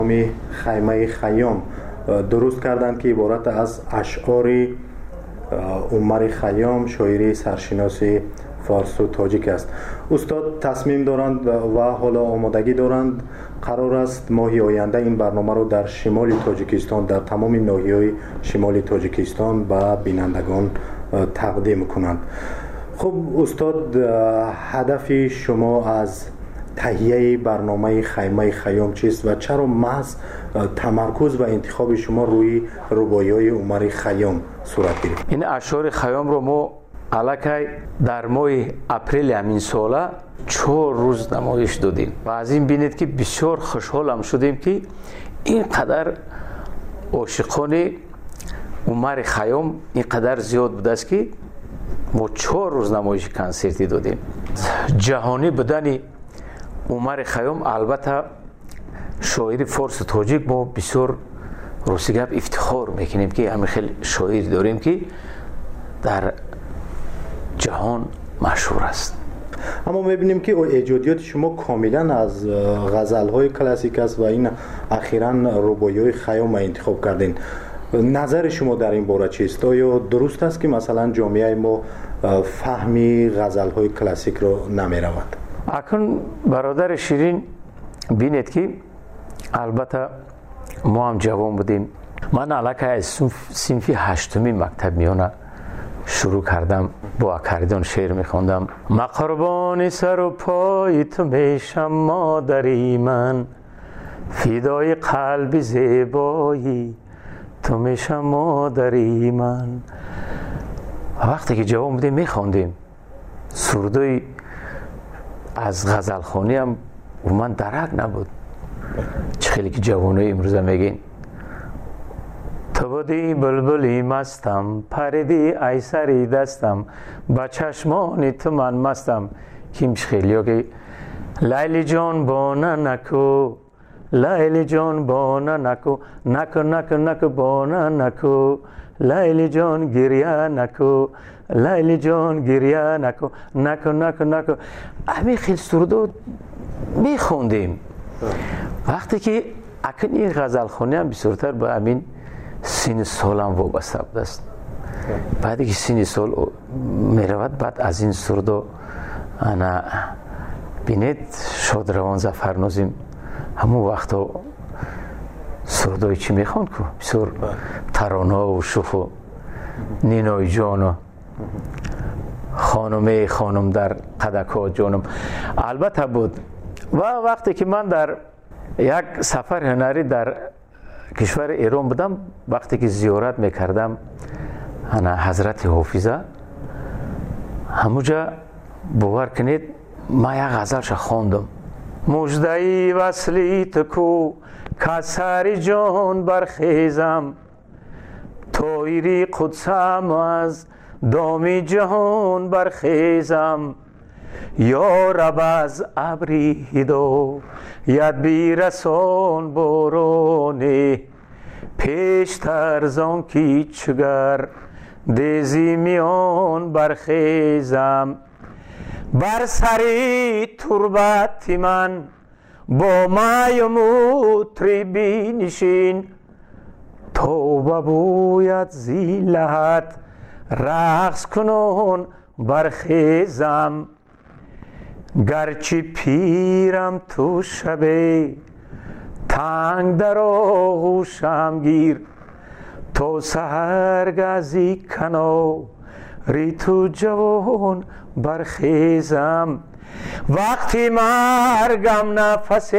خیمه خیام درست کردند که عبارت از اشعار عمر خیام، شاعری سرشناس فارس و تاجیک است. استاد تصمیم دارند و حالا آمادگی دارند قرار است ماه آینده این برنامه رو در شمال تاجیکستان، در تمام ناحیه‌های شمال تاجیکستان به بینندگان تقدیم کنند. خب استاد، هدف شما از تهیه برنامه خیمه خیام چیست و چرا محض تمرکز و انتخاب شما روی رباعی‌های عمر خیام صورت گرفت؟ این اشعار خیام رو ما الکی در ماه اپریل همین ساله 4 روز نمایش دادیم و از این بینید که بسیار خوشحالم شدیم که اینقدر عاشقان عمر خیام اینقدر زیاد بوده است که ما 4 روز نمایش کنسرتی دادیم. جهانی بودن عمر خیام، البته شاعر فارس و تاجیک ما بسیار روسی گپ افتخار میکنیم که همین خیلی شاعر داریم که در جهان مشهور است. اما میبینیم که ایجادیات شما کاملا از غزل‌های کلاسیک است و این اخیراً رباعی‌های خیام انتخاب کردین. نظر شما در این باره چیست؟ یا درست است که مثلا جامعه ما فهمی غزل‌های کلاسیک رو نمی‌رود؟ اکنون برادر شیرین بینید که البته ما هم جوان بودیم. من الکی از صنف 8 مکتب میانه شروع کردم، با اکاردیون شعر میخوندم. من قربان سر و پای تو میشم مادری من، فدای قلب زیبایی تو میشم مادری من. وقتی که جوان بودیم میخوندیم سرودای از غزلخوانی هم و من درک نبود. چه خیلی که جوانای امروزه میگین تو بودی بلبلی مستم، پریدی ای سری دستم، با چشمان تو من مستم. کیمش خیلی ها که لیلی جان بانه نکو، لیلی جان بانه نکو، نکو نکو نکو بانه نکو، لیلی جان گریه نکو، لیلی جان گریه نکو، نکو نکو نکو. همین خیلی سرودو میخوندیم. وقتی که اکنون این غزل خونی هم بسیارتر با همین سین سال هم وابسته بود است. بعدی که سین سال میرود، بعد از این سرودو انا بینید شادروان ظفرنازیم همون وقتا سرودای چی میخوان که بسیار ترانه و شوخ و نینای جان و خانم در قدکا جانم البته بود. و وقتی که من در یک سفر هنری در کشور ایران بودم، وقتی که زیارت میکردم انا حضرت حافظه، همونجا باور کنید ما یک غزلش خواندم. مژده وصلی تو کو کسر جان برخیزم، طایری قدسم از دام جهان برخیزم. یا رب از ابری هدایت بیرسان بارانی، پیشتر زان کی چگر دیزی میان برخیزم. بر سری تربت من با مای مطربی نشین، توبه بوید زی لحد رقص کنون برخیزم. گرچه پیرم تو شبه تنگ در آغوشم گیر، تو سحرگزی کناری تو جوان برخیزم. وقتی مرگم نفس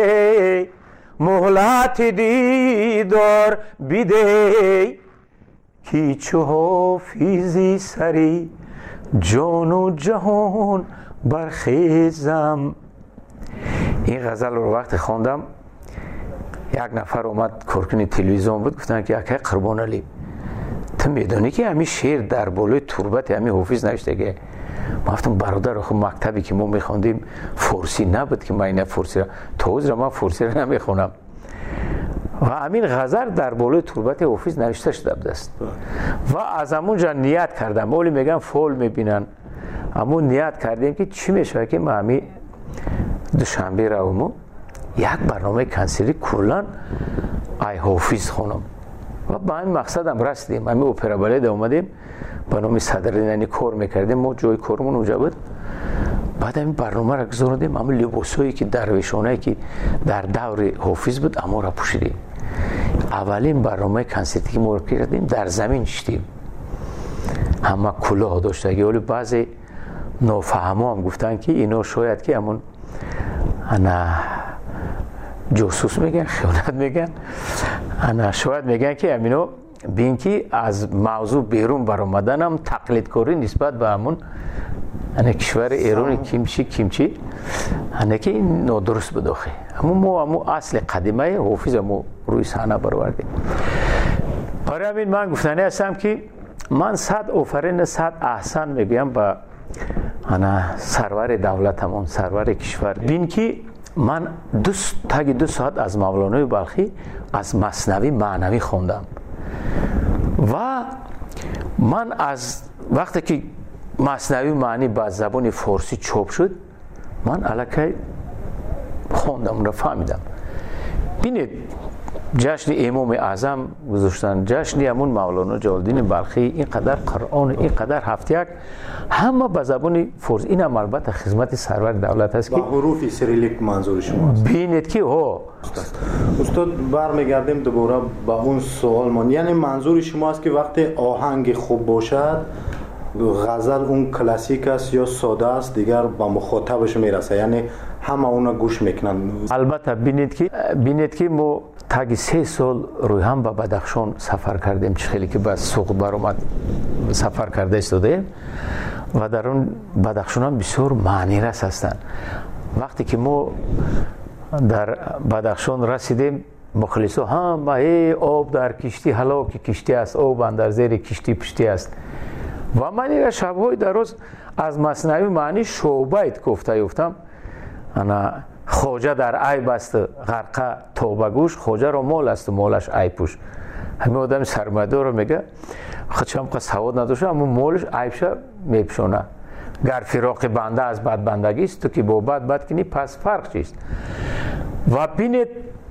مهلت دیدار بیده، کی چو حافظی سری جان و جهان برخیزم. این غزل رو وقتی خواندم یک نفر اومد کارکنی تلویزیون بود، گفتن که یکی قربان علی تو میدونی که همین شعر در بالای تربت همین حافظ نوشته که؟ ما گفتم برادر خب مکتبی که ما میخوندیم فارسی نبود که من این فارسی را توز را من فارسی را نمیخونم و همین غزل در بالای تربت حافظ نوشته شده بود است. و از همونجا نیت کردم، اولی میگن فول میبینن، همون نیت کردیم که چی میشه که ما همین دوشنبه رومو یک برنامه کنسرتی کلا ای حافظ خونم و با این مقصد هم رسیدیم. همین اپرا بالت اومدیم با نام صدرنشین کار میکردیم، ما جای کارمون اونجا بود. بعد این برنامه را گذاردیم، همون لباسایی که درویشانه که در دور حافظ بود اما را پوشیدیم. اولین برنامه کنسرتی که ما کردیم در زمین شدیم، همه کلاه داشته. ولی بعضی نافهما هم گفتن که اینا شاید که همون انا جاسوس میگن، خیانت میگن، انا شاید میگن که همینو بین که از موضوع بیرون برآمدن هم تقلید کاری نسبت به همون انا کشور ایران کیمچی انا که این نادرست بود. اما ما اصل قدیمه حافظ ما روی صحنه برآوردیم. برای همین من گفتنی هستم که من 100 آفرین 100 احسان میگم با انا سرور دولتمون، سرور کشور. بین که من دو ساعت از مولانای بلخی از مثنوی معنوی خوندم و من از وقتی که مثنوی معنی با زبان فارسی چاپ شد من الکی خوندم را فهمیدم. بینید جشن امام اعظم گذاشتن، جشن همون مولانا جلال‌الدین بلخی، اینقدر قرآن، اینقدر هفتیک، همه به زبان فارسی. این هم البته خدمت سرور دولت است که با حروف سریلیک منظور شما است. بینید که استاد برمیگردیم دوباره با اون سوال من، یعنی منظور شما است که وقتی آهنگ خوب باشد غزل اون کلاسیک است یا ساده است دیگر با مخاطبش میرسه، یعنی همه اونا گوش میکنن. البته بینید که ما تا 3 سال روی هم به بدخشان سفر کردیم، خیلی که با سوق برآمد سفر کرده استودیم و در اون بدخشان هم بسیار معنی رس هستند. وقتی که ما در بدخشان رسیدیم مخلصا هم ای آب در کشتی هلاک کشتی است، آب اندر زیر کشتی پشتی است. و من این شب‌های دراز از مثنوی معنی شعبیت گفته یافتم. انا خواجه در عیب است غرقه توبه گوش، خواجه را مال است و مالش عیب پوش. همین آدم سرمایه‌دار رو میگه خودش هم سواد نداشته اما مالش عیبش میپوشونه. گر فراق بنده از بد بندگی است تو که با بد کنی پس فرق چیست. و بینید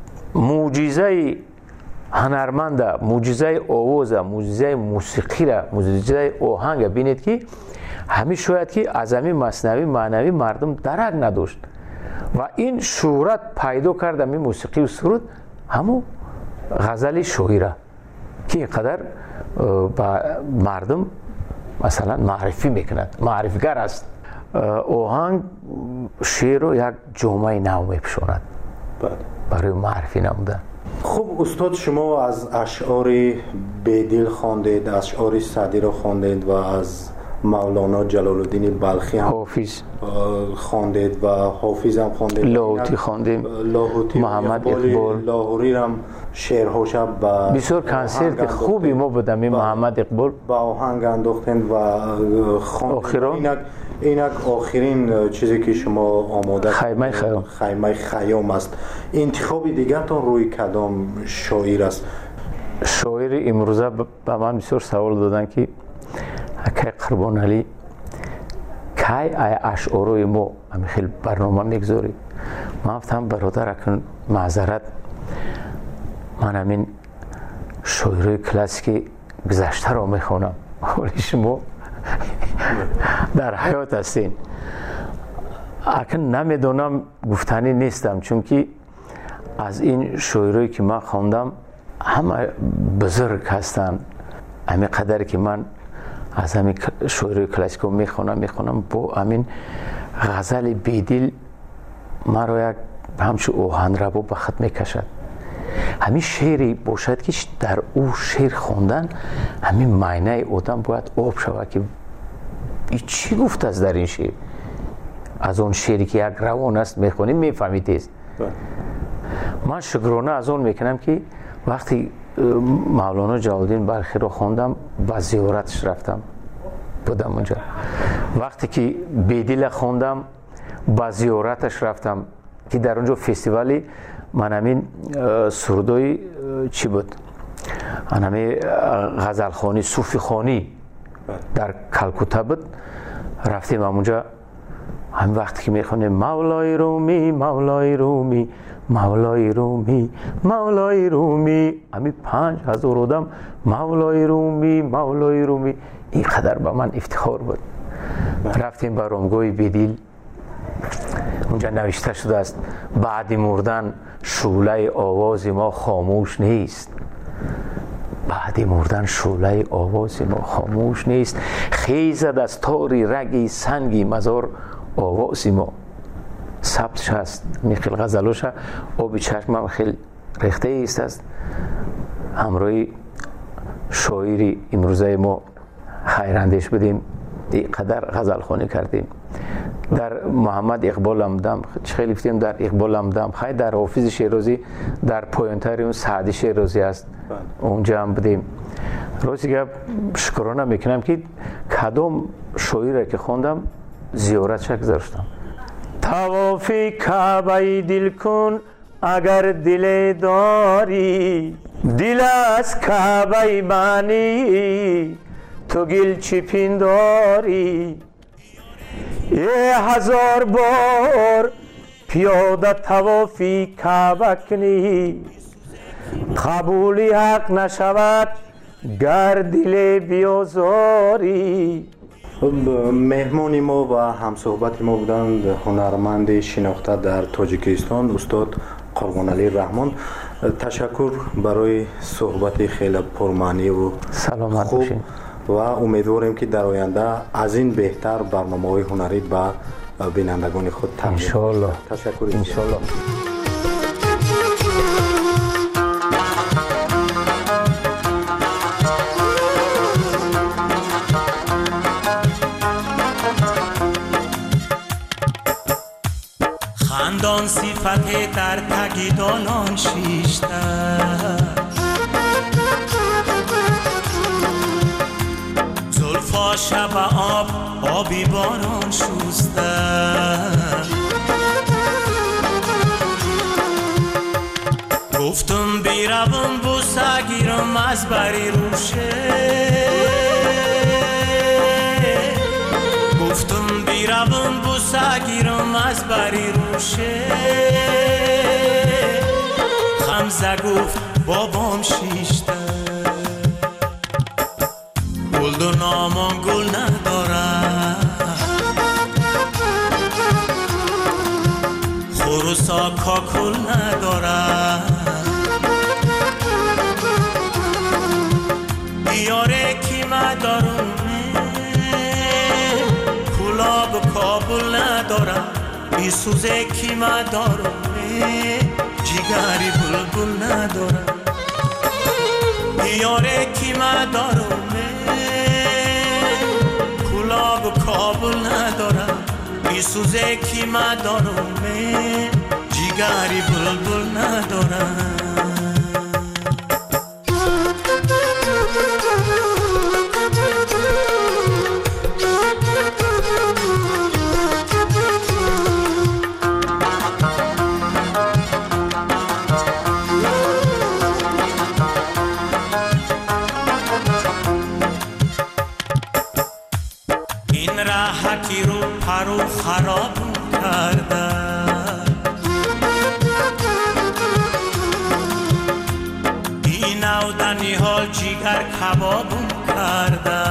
معجزه هنرمند، معجزه آواز، معجزه موسیقی را، معجزه آهنگ بینید که همین شاید که از همین مثنوی معنوی مردم درک نداشت و این شهرت پیدا کرد. همین موسیقی و سرود همون غزل شاعره که اینقدر با مردم مثلا معرفی میکند، معرفیگر است. آهنگ شعر رو یک جامعه نو میپوشاند برای معرفی نمودن. خب استاد شما از اشعار بیدل خواندید، اشعار سعدی را خواندید و از مولانا جلال‌الدین بلخی هم حافظ خواندید و حافظ هم خواندید، لاهوتی خواندیم، محمد اقبال لاهوری هم شعرهاش با بسیار کنسرت خوبی ما بودم. محمد اقبال با آهنگ انداختند و خواندید. اینک آخرین چیزی که شما آماده خیمه خیام است. انتخاب دیگه تا روی کدام شاعر است؟ شاعر امروزه به من بسیار سوال دادن که اکی قربان علی کی ای اشعارای ما همین خیلی برنامه میگذاری. من گفتم برادر اکن معذرت، من همین شاعرای کلاسیک گذشته را میخوانم ولی شما در حیات هستین. اکن نمیدونم گفتنی نیستم چون که از این شاعرایی که من خواندم همه بزرگ هستن. همین قدر که من از همین شاعرای کلاسیک میخونم با همین غزل بیدل مرا یک همچون آهن را به خط میکشد. همین شعری باشد که در او شعر خوندن همین معنی آدم باید آب شود که این چی گفته است در این شعر. از اون شعری که یک روان است میخونیم میفهمید. من شکرانه از اون میکنم که وقتی مولانا جلال‌الدین بلخی رو خوندم با زیارتش رفتم بودم اونجا. وقتی که بیدل خوندم با زیارتش رفتم که در اونجا فستیوالی من همین سرودای چی بود همین غزلخوانی صوفی خوانی در کلکوتا بود. رفتیم اونجا همین وقتی که میخونیم مولای رومی مولای رومی مولای رومی مولای رومی، همین 5000 آدم مولای رومی مولای رومی. اینقدر به من افتخار بود. رفتیم به رامگاه بدیل، اونجا نوشته شده است بعد مردن شعله آواز ما خاموش نیست. بعد مردن شعله آواز ما خاموش نیست، خیزد از تاری رگی سنگی مزار آواز ما. ثبتش هست، خیلی غزلوش آبی چشمم خیلی ریخته ایست است. همراهی شاعری امروزه ما خیراندیش بدیم، اینقدر غزل خوانی کردیم. در محمد اقبال همدم خیلی گفتیم، در اقبال همدم خیلی، در حافظ شیرازی، در پایانتر اون سعدی شیرازی است، اونجا هم بدیم. روزی که شکرانه میکنم که کدام شاعری را که خوندم زیارتش گذاشتم. طواف کعبه دل کن اگر دل داری، دل از کعبه معنی تو گل چی پنداری. 1000 بار پیاده طواف کعبه کنی، قبول حق نشود گر دل بیازاری. مهمان ما و همصحبت ما بودند هنرمند شناخته در تاجیکستان استاد قربانعلی رحمان. تشکر برای صحبت خیلی پرمعنی و سلامت خوب باشین و امیدواریم که در آینده از این بهتر برنامه‌های هنری به بینندگان خود تقدیم کنید. انشالله. تشکر. انشالله. خندان صفت در تگیدانان شیشته، زلفا شب آب آبی باران شسته، گفتم بیروم بوسه گیرم از بری روشه، گفتم بیروم بوسه گیرم از بری روشه. خمزه گفت بابام شیشته، گل دو نامان گل نداره، خروسا کاکل نداره. یاره کی مدارونه کلاب کابل نداره، بی سوزه کی مدارونه جیگری بلبل نداره. یاره کی مدارونه کلاب کابل نداره، بی سوزه کی مدارونه جیگری بلبل نداره. راحتی رو پرو خراب کرده، این اودنی حال جیگر کباب کرده.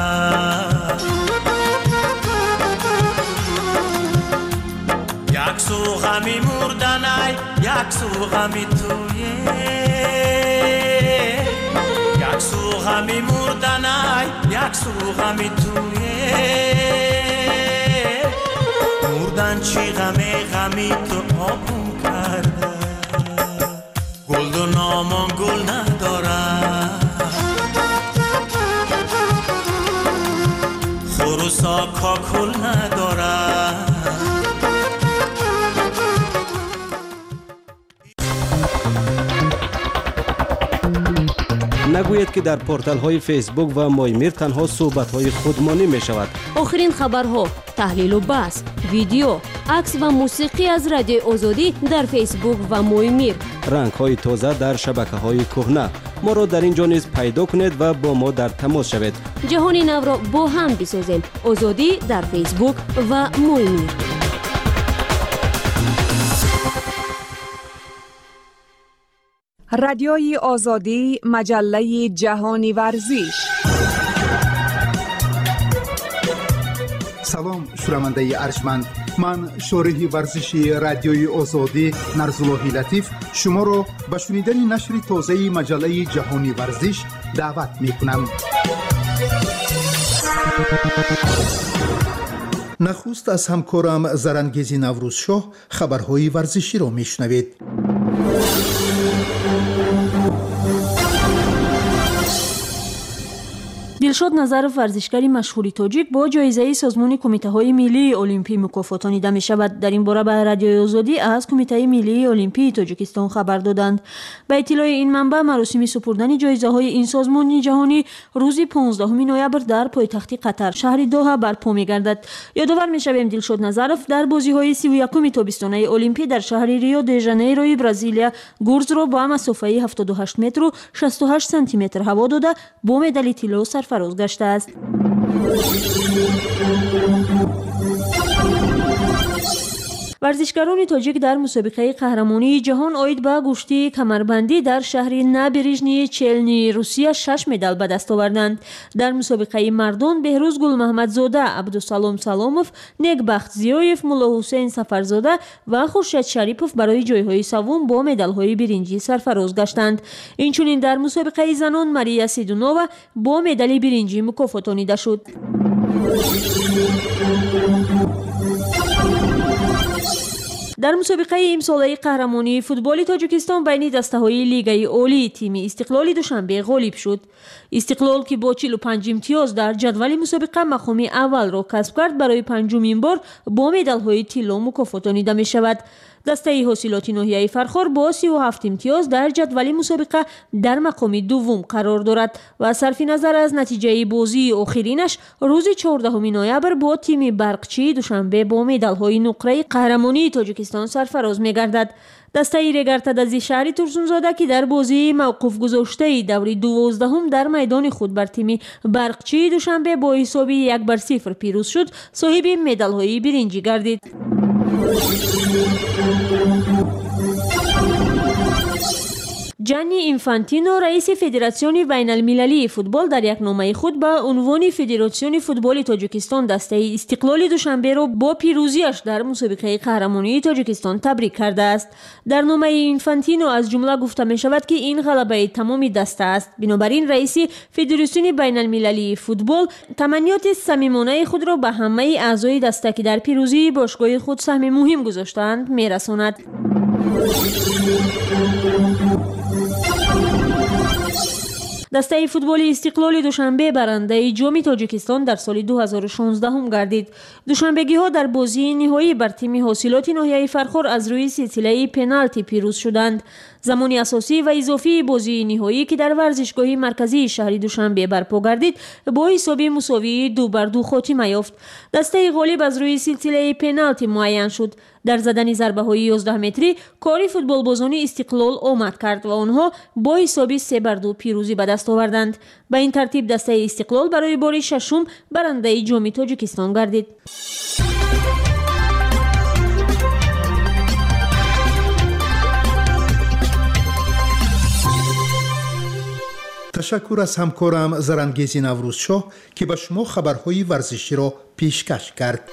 یک سو غمی مردنای یک سو غمی تویه، یک سو غمی مردنای یک سو غمی تویه. مردن چی غمی تو آبون کرده، گل دو نامان گل نداره، خروسا کاکل نداره. نگوید که در پورتال های فیسبوک و مایمیر تنها صحبت های خودمانی می شود. آخرین خبرها، تحلیل و بحث، ویدیو، عکس و موسیقی از رادیو آزادی در فیسبوک و مایمیر. رنگ های تازه در شبکه های کهنه. ما را در اینجا نیز پیدا کنید و با ما در تماس شوید. جهان نو را با هم بسازیم. آزادی در فیسبوک و مایمیر. رادیوی آزادی، مجله جهانی ورزش. سلام شنونده ارجمند، من شارح ورزشی رادیوی آزادی نرزاللهی لطیف شما را به شنیدن نشر تازه مجله جهانی ورزش دعوت می‌کنم. نخست از همکارم زرنگیزی نوروزشاه خبرهای ورزشی را میشنوید. دلشاد نظرов ورزشکاری مشهوری تاجیک با جایزه سازمان کمیته ملی المپی مکافاتانیده می شود. در این باره به رادیوی آزادی از کمیته ملی المپی تاجیکستان خبر دادند. به اطلاع این منبع مراسم سپردن جایزه های این سازمان جهانی روز 15 نوامبر در پایتخت قطر شهر دوحه برپا می گردد. یادآور می شویم دلشاد نظرов در بازی های 31 تابستانه المپی در شهر ریو د ژانیرو برزیلیا گرز را با مسافه 78 متر و 68 سانتی متر هوا داده با مدال طلا سرفراز گشته است. ورزشکاران تاجیک در مسابقه قهرمانی جهان عاید به گشتی کمربندی در شهر نبرژنی چلنی روسیه 6 مدال به دست آوردند. در مسابقه مردان بهروز گل محمدزاده، عبدالسلام سلاموف، نگبخت زیایف، ملا حسین سفرزاده و خورشید شریپوف برای جایهای سوم با مدال‌های برنجی سرفراز گشتند. اینچنین در مسابقه زنان ماریا سیدونووا با مدال برنجی مکافاتانیده شد. در مسابقه امساله قهرمانی فوتبال تاجیکستان بین دسته‌های لیگ عالی تیم استقلال دوشنبه غالب شد. استقلال که با 45 امتیاز در جدول مسابقه مقام اول را کسب کرد برای پنجمین بار با مدال‌های طلا مکافاتانیده می شود. دسته حاصلات ناحیه فرخار با 37 امتیاز در جدول مسابقه در مقام دوم قرار دارد و صرف نظر از نتیجه بازی آخرینش روز 14 نوامبر با تیم برقچی دوشنبه با مدال‌های نقره قهرمانی تاجیکستان سرفراز می‌گردد. دسته رگرتد از شهر ترسونزاده که در بازی موقوف گذاشته دور 12 در میدان خود بر تیم برقچی دوشنبه با حساب 1-0 پیروز شد، صاحب مدال‌های برنجی گردید. جانی اینفانتینو رئیس فدراسیون بین المللی فوتبال در یک نامه خود به عنوان فدراسیون فوتبال تاجیکستان دسته استقلال دوشنبه را با پیروزیش در مسابقه قهرمانی تاجیکستان تبریک کرده است. در نامه اینفانتینو از جمله گفته می شود که این غلبه تمام دسته است. بنابراین رئیس فدراسیون بین المللی فوتبال تمنیات صمیمانه خود را به همه اعضای دسته که در پیروزی باشگاه خود سهم مهم گذاشتند می رساند. دسته فوتبال استقلال دوشنبه برنده جام تاجیکستان در سال 2016 هم گردید. دوشنبگی ها در بازی نهایی بر تیم حاصلات ناحیه فرخار از روی سلسله پنالتی پیروز شدند. زمان اساسی و اضافی بازی نهایی که در ورزشگاه مرکزی شهر دوشنبه برپا گردید با حساب مساوی 2-2 خاتمه یافت. دسته غالب از روی سلسله پنالتی معین شد. در زدن ضربه های 11 متری کاری فوتبال بازان استقلال آمد کرد و آنها با حساب 3-2 پیروزی به دست آوردند. به این ترتیب دسته استقلال برای بار ششم برنده جام تاجیکستان گردید. تشکر از همکارم زرنگیزی نوروزشاه که به شما خبرهای ورزشی را پیشکش کرد.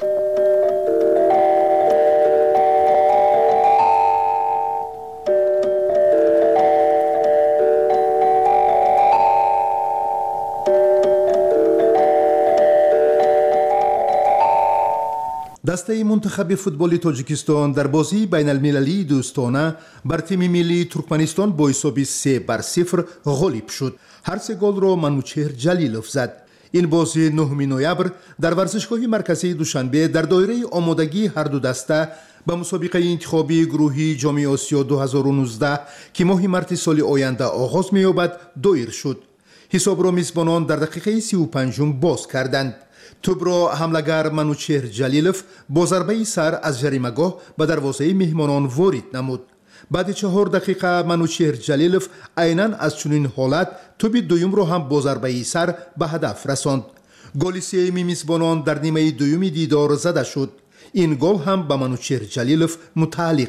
دسته منتخب فوتبال تاجیکستان در بازی بین المللی دوستانه بر تیم ملی ترکمنستان با حساب 3-0 غالب شد. هر سه گل را منوچهر جلیلوف زد. این بازی 9 نوامبر در ورزشگاه مرکزی دوشنبه در دایره آمادگی هر دو دسته به مسابقه انتخابی گروهی جام آسیا 2019 که ماه مارس سال آینده آغاز می‌یابد دایر شد. حساب را میزبانان در دقیقه 35 باز کردند. توپ را حمله‌گر منوچهر جلیلوف با ضربه سر از جریمه‌گاه به دروازه مهمانان وارد نمود. بعد 4 دقیقه منوچهر جلیلوف عیناً از چنین حالت توپ دوم را هم با ضربه سر به هدف رساند. گل سوم میزبانان در نیمه دوم دیدار زده شد. این گل هم به منوچهر جلیلوف متعلق است.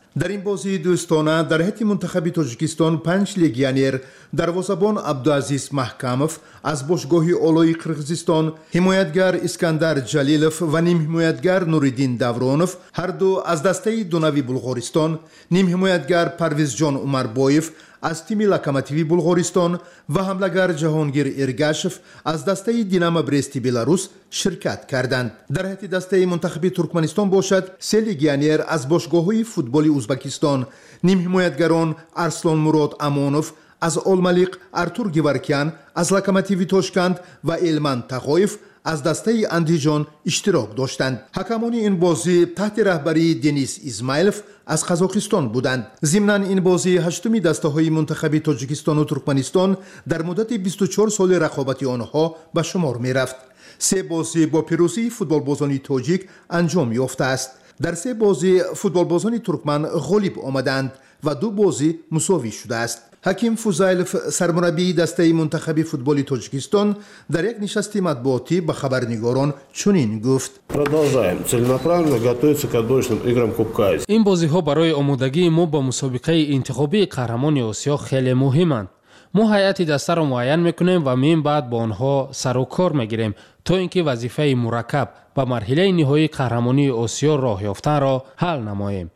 در این بازی دوستانه در هیئت منتخب تاجیکستان 5 لگیونر دروازه‌بان عبدالعزیز محکمов از باشگاه اولای قرقیزستان، حمایتگر اسکندر جلیلov و نیم حمایتگر نوریدین دورونov هر دو از دسته دونوی بلغارستان، نیم حمایتگر پرویزجان عمربایف از تیم لوکوموتیو بلغارستان و حملهگر جهانگیر ارگاشف از دسته دینامو برستی بلاروس شرکت کردند. در هیئت دسته منتخب ترکمنستان باشد 3 لگیونر از باشگاه‌های فوتبال ازبکستان، نیم حمایتگران ارسلان مراد امونوف از الملیق، ارتور گیورکیان از لوکوموتیو تاشکند و ایلمن تقایف از دسته اندیجان اشتراک داشتند. حکمان این بازی تحت رهبری دنیس اسماعیلوف از قزاقستان بودند. ضمناً این بازی هشتمی دسته‌های منتخب تاجیکستان و ترکمنستان در مدت 24 سال رقابت آنها به شمار می‌رفت. 3 بازی با پیروزی فوتبالبازان تاجیک انجام یافته است. در 3 بازی فوتبالبازان ترکمن غالب آمدند و 2 بازی مساوی شده است. حکیم فوزایلوف سرمربی دسته منتخب فوتبال تاجیکستان در یک نشست مطبوعاتی به خبرنگاران چنین گفت: این بازی‌ها برای آمادگی ما با مسابقه انتخابی قهرمان آسیا خیلی مهمند. ما هیئت دسته را معین میکنیم و من بعد با آنها سر و کار میگیریم تا اینکه وظیفه مرکب و مرحله نهایی قهرمانی آسیا راه یافتن را حل نماییم.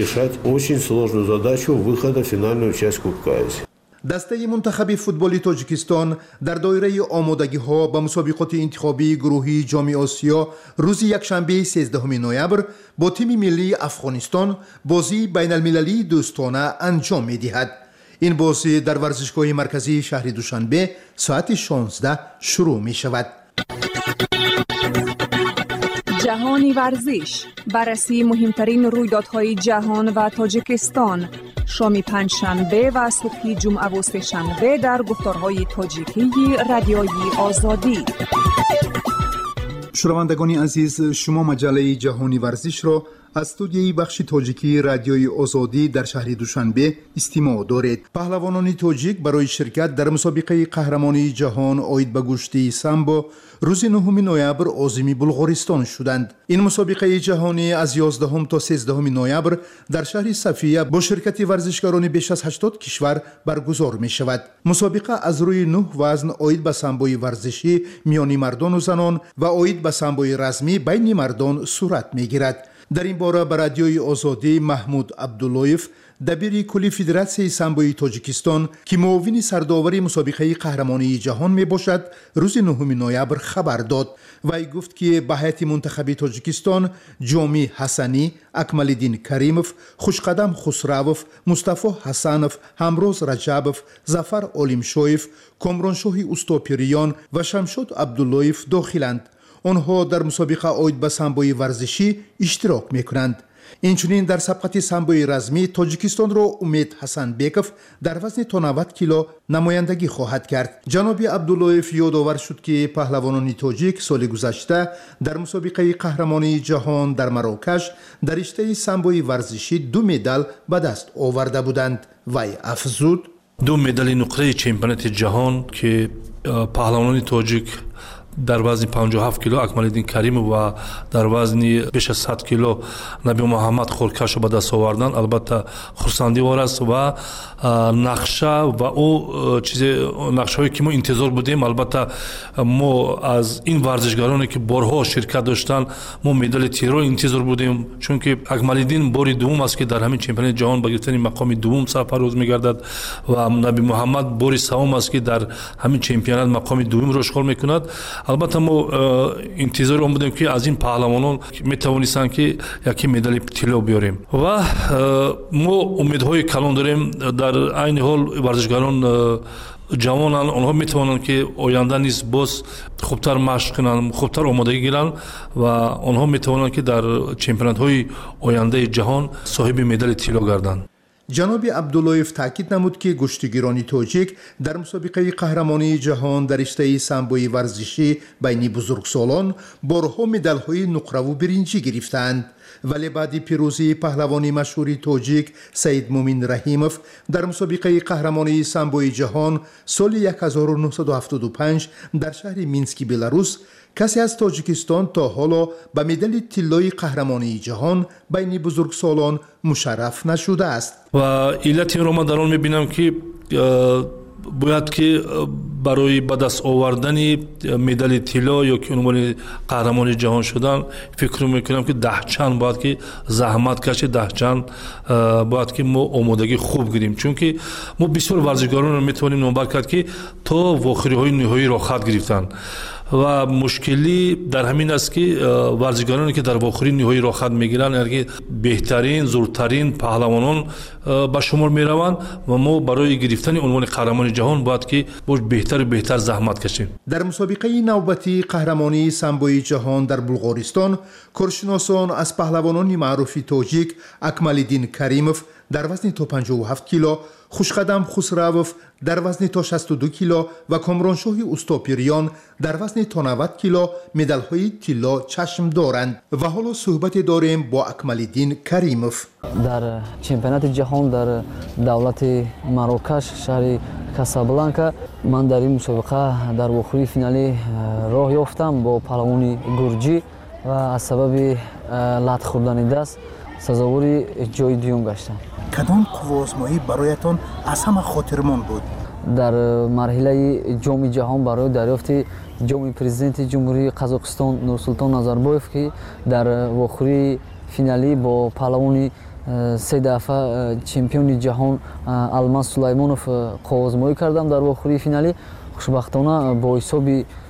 دسته منتخب فوتبال تاجیکستان در دایره آمادگی‌ها به مسابقات انتخابی گروهی جام آسیا روز یکشنبه 13 نوامبر با تیم ملی افغانستان بازی بین المللی دوستانه انجام می‌دهد. این بازی در ورزشگاه مرکزی شهر دوشنبه ساعت 16 شروع می شود. جهانی ورزش، بررسی مهمترین رویدادهای جهان و تاجیکستان، شام پنجشنبه و صبح جمعه و سه‌شنبه در گفتارهای تاجیکی رادیویی آزادی. شنوندگان عزیز، شما مجله جهانی ورزش را از استودیوی بخش تاجیکی رادیوی آزادی در شهر دوشنبه استماع دارید. پهلوانان تاجیک برای شرکت در مسابقه قهرمانی جهان آید به گشتی سامبو روز 9 نوامبر عازم بلغارستان شدند. این مسابقه جهانی از 11 تا 13 نوامبر در شهر صفیه با شرکت ورزشکاران بیش از 80 کشور برگزار می شود. مسابقه از روی 9 وزن آید به سامبوی ورزشی میان مردان و زنان و آید به سامبوی رزمی بین مردان صورت می گیرد. در این باره به رادیوی آزادی محمود عبداللهیف دبیر کلی فدراسیون سامبوی تاجیکستان که معاون سرداور مسابقه قهرمانی جهان می باشد روز 9 نوامبر خبر داد. وی گفت که به هیئت منتخب تاجیکستان جامی حسنی، اکمالدین کریموف، خوشقدم خسروف، مصطفی حسنوف، همروز رجبوف، ظفر علیمشویف، کامرانشاه استوپیریان و شمشاد عبداللهیف داخلند. آنها در مسابقه آید به سامبوی ورزشی اشتراک میکنند. اینچنین در سبقت سامبوی رزمی تاجیکستان را امید حسن بیکوف در وزن تا 90 کیلو نمایندگی خواهد کرد. جناب عبداللهیف یادآور شد که پهلوانان تاجیک سال گذشته در مسابقه قهرمانی جهان در مراکش در رشته سامبوی ورزشی 2 مدال به دست آورده بودند. وی افزود: 2 مدال نقره چمپیونات جهان که پهلوانان تاجیک در وزن 57 کیلو اکمالدین کریم و در وزن بیش از 100 کیلو نبی محمد خورکش به دست آوردن البته خرسندی‌وار است و نقشه و او چیز نقشه‌ای که ما انتظار بودیم. البته ما از این ورزشکارانی که بارها شرکت داشتن ما مدال تیرو انتظار بودیم، چون که اکمالدین باری دوم است که در همین چمپیونات جهان به گرفتن مقام دوم سفر روز می‌گردد و نبی محمد باری سوم است که در همین چمپیونات مقام دوم را اشغال می‌کند. البته ما انتظار بودیم که از این پهلوانان میتوانستن که یکی مدال طلا بیاریم و ما امیدهای کلان داریم. در عین حال ورزشکاران جوانان آنها میتوانند که آینده نیز باز خوبتر مشق کنند، خوبتر آمادگی گیرند و آنها میتوانند که در چمپیونات های آینده جهان صاحب مدال طلا گردند. جناب عبداللهیف تاکید نمود که گشتگیران تاجیک در مسابقه قهرمانی جهان در رشته سامبوی ورزشی بین بزرگسالان بارها مدال‌های نقره و برنجی گرفتند. ولی بعد پیروزی پهلوانی مشهور تاجیک سید مومین رحیموف در مسابقه قهرمانی سامبوی جهان سال 1975 در شهر مینسک بلاروس کسی از تاجیکستان تا حالا به مدال طلای قهرمانی جهان بین بزرگسالان مشرف نشده است. و علت این رو ما در آن می‌بینم که باید که برای به دست آوردن مدال طلا یا که عنوان قهرمان جهان شدن فکر میکنم که 10 چند باید که زحمت کشید، 10 چند باید که ما آمادگی خوب گیریم، چون که ما بسیار ورزشکاران رو میتونیم نمبر کرد که تا واخری های نهایی را خط گرفتن و مشکلی در همین است که ورزشکارانی که در واخری نهایی را خط میگیرن یعنی بهترین زورترین پهلوانان به شمار میروند و ما برای گرفتن عنوان قهرمان جهان باید که بهتر و بهتر زحمت کشیم. در مسابقه نوبتی قهرمانی سامبوی جهان در بلغارستان کارشناسان از پهلوانان معروف تاجیک اکمالدین کریموف در وزن تا 57 کیلو، خوشقدم خسروف در وزن تا 62 کیلو و کامرانشاه اوستاپیریان در وزن تا 90 کیلو مدال های طلا چشم دارند. و حالا صحبت داریم با اکمالدین کریموف. در چمپیونات جهان در دولت مراکش شهر کاسابلانکا من در این مسابقه در واخری فینالی راه یافتم با پهلوانی گرجی و از سبب لط خوردن دست سزاوار جای دوم گشتم. کدام قوازمایی برایتان از همه خاطرمند بود؟ در مرحله جام جهان برای دریافت جام پرزیدنت جمهوری قزاقستان نورسلطان نظربایف که در واخری فینالی با پهلوانی 3 دفعه چمپیون جهان الماس سلیمانوف قوازمایی کردم. در واخری فینالی خوشبختانه با حساب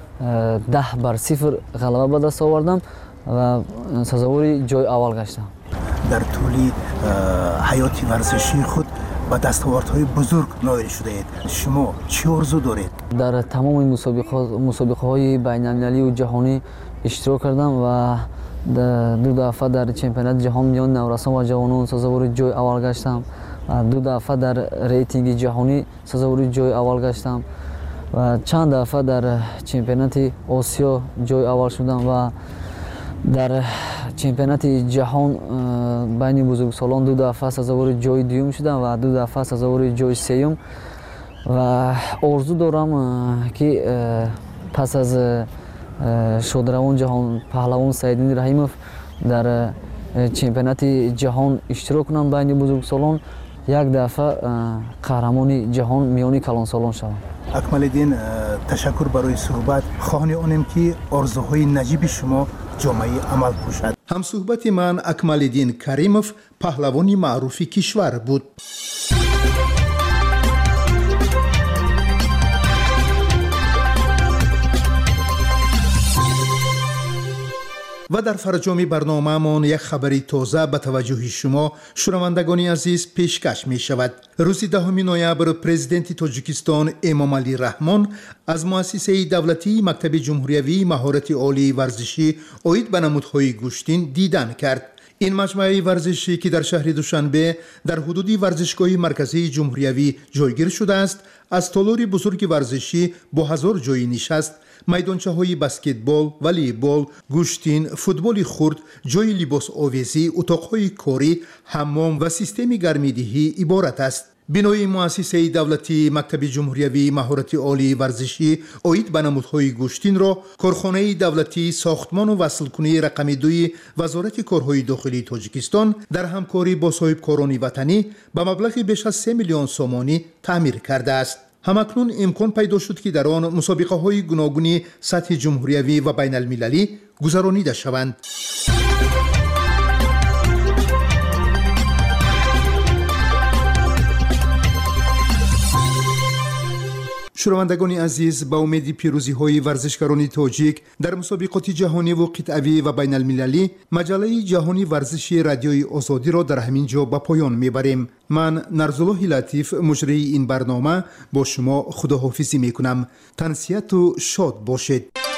10-0 غلبه به دست آوردم و سزاوار جای اول گشتم. در طول حیات ورزشی خود با دستاوردهای بزرگ نائل شده اید. شما چه آرزو دارید؟ در تمام این مسابقه های بین المللی و جهانی اشتراک کردم و 2 دفعه در چمپیونات جهان میان نورسان و جوانان سزاوار جای اول گشتم و 2 دفعه در ریتینگ جهانی سزاوار جای اول گشتم و چند دفعه در چمپیونات آسیا جای اول شدم و در چمپیونات جهان بین بزرگسالان 2 دفعه سزاوار جای دوم شدم و 2 دفعه سزاوار جای سوم و آرزو دارم که پس از شادروان جهان پهلوان سید رحیموف در چمپیونات جهان اشتراک کنم بین بزرگسالان، 1 دفعه قهرمان جهان میانی کلانسالان شوم. اکمالدین تشکر برای صحبت. خواهان آنیم که آرزوهای نجیب شما جامعه عمل کشد. هم صحبت من اکمالدین کریموف پهلوانی معروف کشور بود. و در فرجام برنامه‌مان یک خبری تازه به توجه شما شنوندگان عزیز پیشکش می شود. روز 10 نوامبر پرزیدنت تاجیکستان امامعلی رحمان از مؤسسه دولتی مکتب جمهوری مهارت عالی ورزشی عاید به نمودهای گوشتین دیدن کرد. این مجموعه ورزشی که در شهر دوشنبه در حدود ورزشگاه مرکزی جمهوری جایگیر شده است، از تالار بزرگ ورزشی با 1000 جای نشست، میدانچه های بسکتبال، والیبال، گوشتین، فوتبال خرد، جای لباس آویزی، اتاقهای کاری، حمام و سیستم گرمیدهی عبارت است. بنای مؤسسه دولتی مکتب جمهوری مهارت عالی ورزشی عاید به نمودهای گوشتین را کارخانه دولتی ساختمان و وصلکنی رقم 2 وزارت کارهای داخلی تاجیکستان در همکاری با صاحبکاران وطنی به مبلغ بیش از 3 میلیون سومانی تعمیر کرده است. همکنون امکان پیدا شد که در آن مسابقه های گوناگون سطح جمهوری و بین المللی گذرانیده شوند. شنوندگان عزیز، با امید پیروزی های ورزشکاران تاجیک در مسابقات جهانی و قطعی و بین المللی، مجله جهانی ورزشی رادیوی آزادی را در همین جا به پایان میبریم. من نرزالله لطیف مجری این برنامه با شما خداحافظی میکنم. تنسیت و شاد باشید.